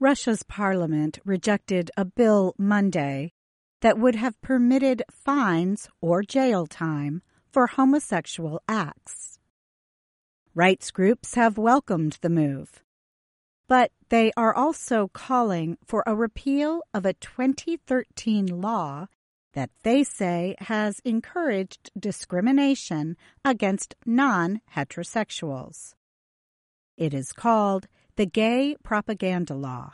Russia's parliament rejected a bill Monday that would have permitted fines or jail time for homosexual acts. Rights groups have welcomed the move, but they are also calling for a repeal of a 2013 law that they say has encouraged discrimination against non-heterosexuals. It is called the Gay Propaganda Law.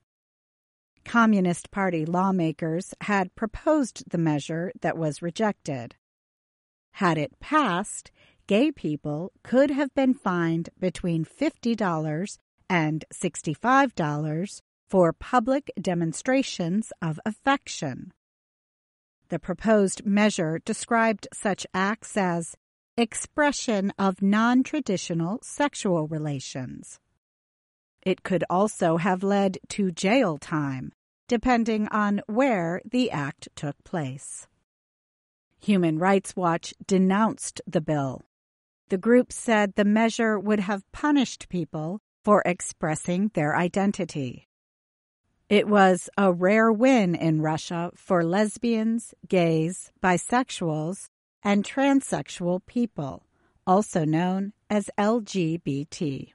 Communist Party lawmakers had proposed the measure that was rejected. Had it passed, gay people could have been fined between $50 and $65 for public demonstrations of affection. The proposed measure described such acts as expression of non-traditional sexual relations. It could also have led to jail time, depending on where the act took place. Human Rights Watch denounced the bill. The group said the measure would have punished people for expressing their identity. It was a rare win in Russia for lesbians, gays, bisexuals, and transsexual people, also known as LGBT.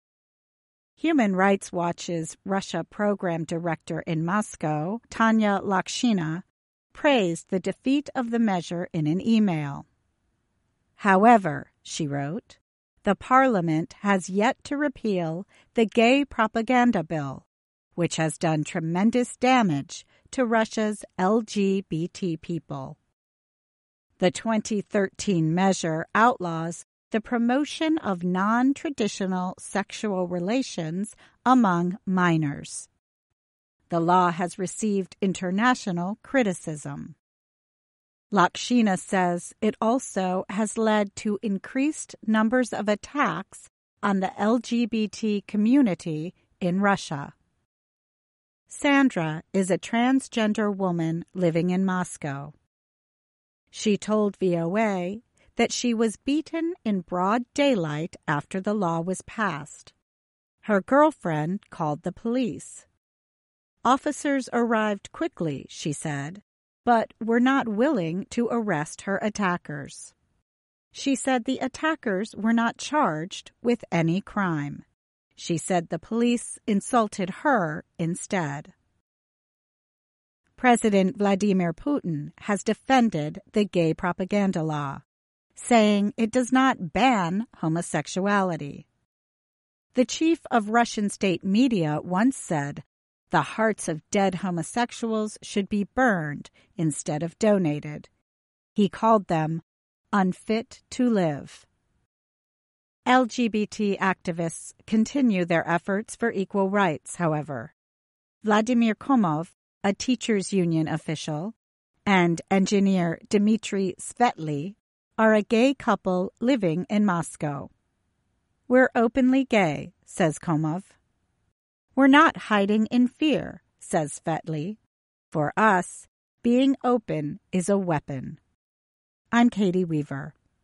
Human Rights Watch's Russia program director in Moscow, Tanya Lakshina, praised the defeat of the measure in an email. However, she wrote, the parliament has yet to repeal the gay propaganda bill, which has done tremendous damage to Russia's LGBT people. The 2013 measure outlaws the promotion of non-traditional sexual relations among minors. The law has received international criticism. Lakshina says it also has led to increased numbers of attacks on the LGBT community in Russia. Sandra is a transgender woman living in Moscow. She told VOA that she was beaten in broad daylight after the law was passed. Her girlfriend called the police. Officers arrived quickly, she said, but were not willing to arrest her attackers. She said the attackers were not charged with any crime. She said the police insulted her instead. President Vladimir Putin has defended the gay propaganda law, saying it does not ban homosexuality. The chief of Russian state media once said, the hearts of dead homosexuals should be burned instead of donated. He called them unfit to live. LGBT activists continue their efforts for equal rights, however. Vladimir Komov, a teachers' union official, and engineer Dmitry Svetly are a gay couple living in Moscow. We're openly gay, says Komov. We're not hiding in fear, says Svetly. For us, being open is a weapon. I'm Katie Weaver.